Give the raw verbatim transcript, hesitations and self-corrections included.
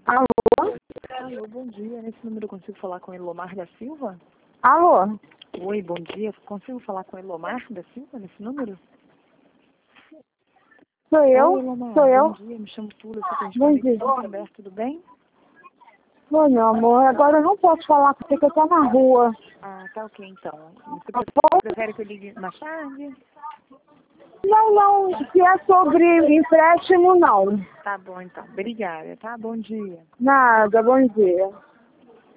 Alô? Alô, bom dia. Nesse número eu consigo falar com Elomar da Silva? Alô? Oi, bom dia. Consigo falar com Elomar da Silva nesse número? Sou eu? Oi, Elomar. Sou Bom eu? dia. Me chamo Tula. Você tem Bom disponível dia. para conversar, tudo bem? Oi, meu amor, agora eu não posso falar porque eu tô na rua. Ah, tá ok, então. Você Tá pre- bom? prefere que eu ligue mais tarde? Não, não, se é sobre empréstimo, não. Tá bom, então. Obrigada, tá? Bom dia. Nada, bom dia.